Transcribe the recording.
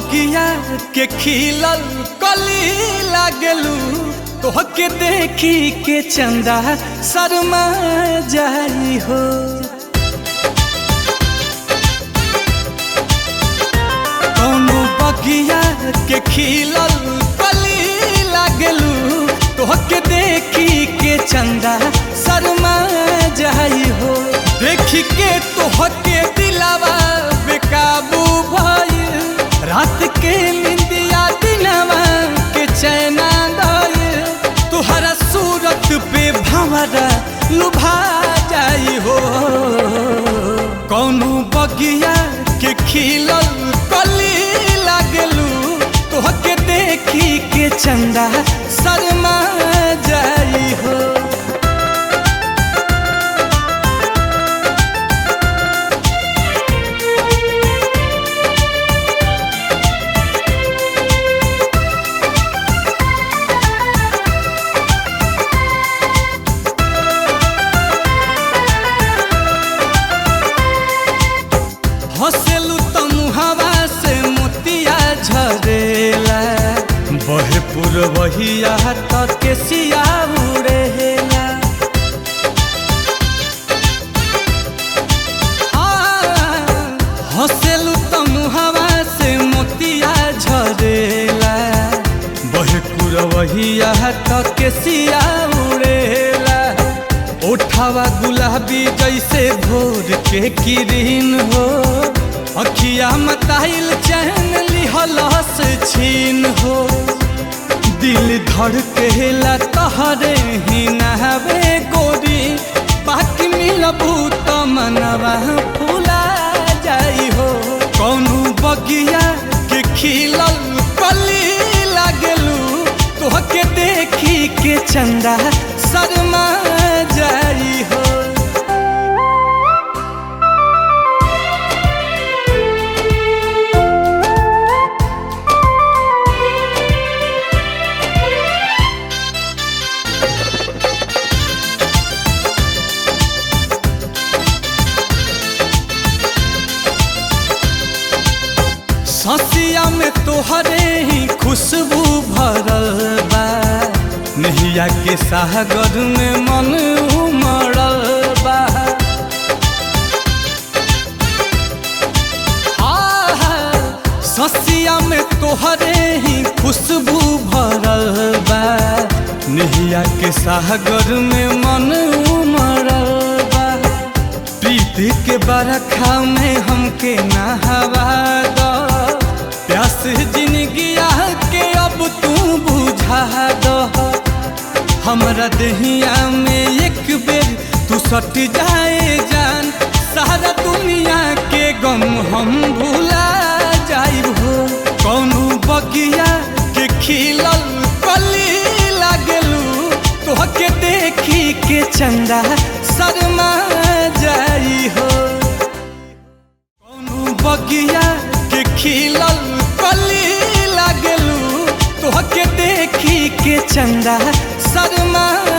बगिया के खिलल कली लागलू तोहके देखी के चंदा शर्मा जाई हो। कौनो बगिया के खिलल कली लागलू तोहके देखी के चंदा शर्मा जाई हो। देखी के तोहके दिलावा बेकाबू भइल रात के निंदिया दिनवा के चैना गइल तुहरा सूरत पे भंवरा लुभा जाई हो। कौनो बगिया के खिलल कली लागलू तोहके देखी के चंदा शर्मा जाई हो। हंसेलू तो मुहावा से मोतिया झरेला बहे पुरवहिया तक के सिया उड़ेला। हंसेलू तो मुहावा से मोतिया झरेला बहे पुरवहिया तक के सिया उड़ेला। ओठावा गुलाबी जैसे भोर के किरीन हो अखिया मताइल चैन लिहलस छीन हो। दिल धड़केला तहरे ही नहबे गोरी बाकी मिलबू तो मनवा फूला जाई हो। कौनो बगिया के खिलल कली लागलू तोहके देखी के चंदा शर्मा जाई हो। हंसिया में तोहरे ही खुशबू भरल बा नहिया के सागर में मन उमड़ल बा। हंसिया में तोहरे ही खुशबू भरल बा नहिया के सागर में मन उमड़ल बा। प्रीत के बरखा में हमके नहवा दो प्यास जिंदगिया के अब तू बुझा दो। हमरा देहिया में एक बेर तू सट जाए जान सारा दुनिया के गम हम भुला जाइब हो। कौनो बगिया के खिलल कली लागलू तोहके देखी के चंदा शर्मा जाई हो। कौनो बगिया के खिलल कली लागलू तोहके देखी के चंदा शर्मा